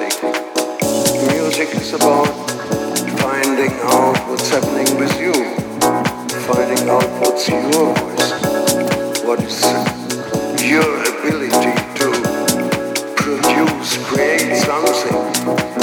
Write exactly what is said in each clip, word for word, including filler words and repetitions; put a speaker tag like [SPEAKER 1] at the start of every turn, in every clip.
[SPEAKER 1] Music is about finding out what's happening with you, finding out what's your voice, what is your ability to produce, create something.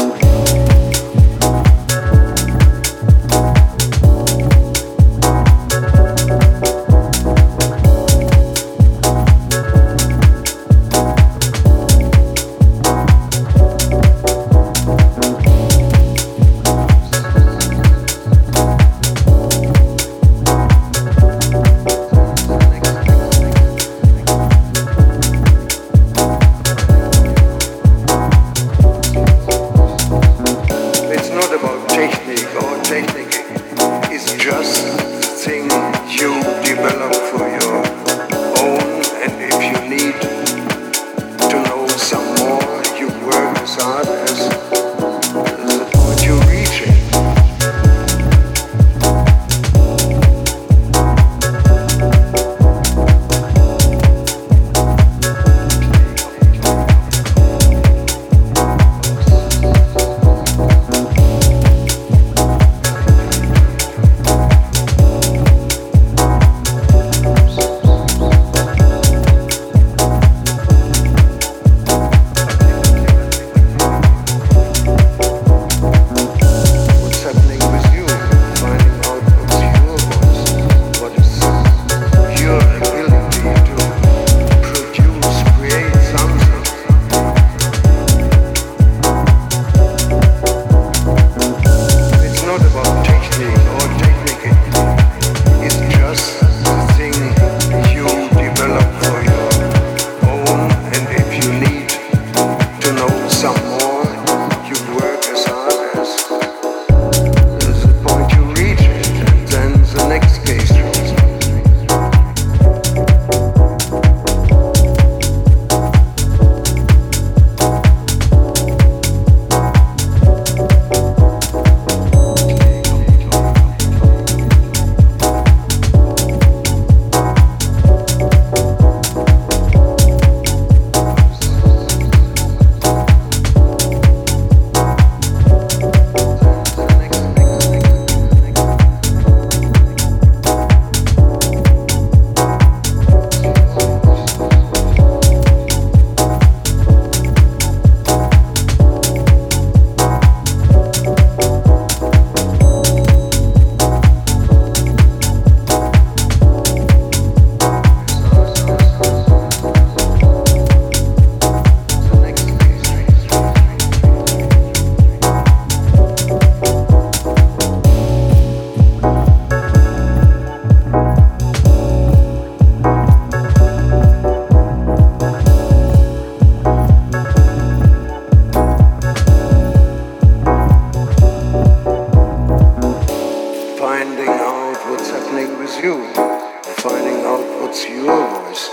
[SPEAKER 1] Finding out what's your voice,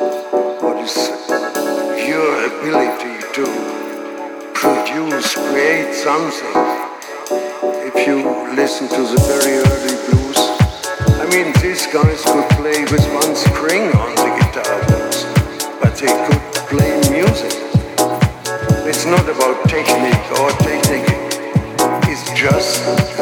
[SPEAKER 1] what is your ability to produce, create something. If you listen to the very early blues, I mean, these guys could play with one string on the guitar blues, but they could play music. It's not about technique or technique, it's just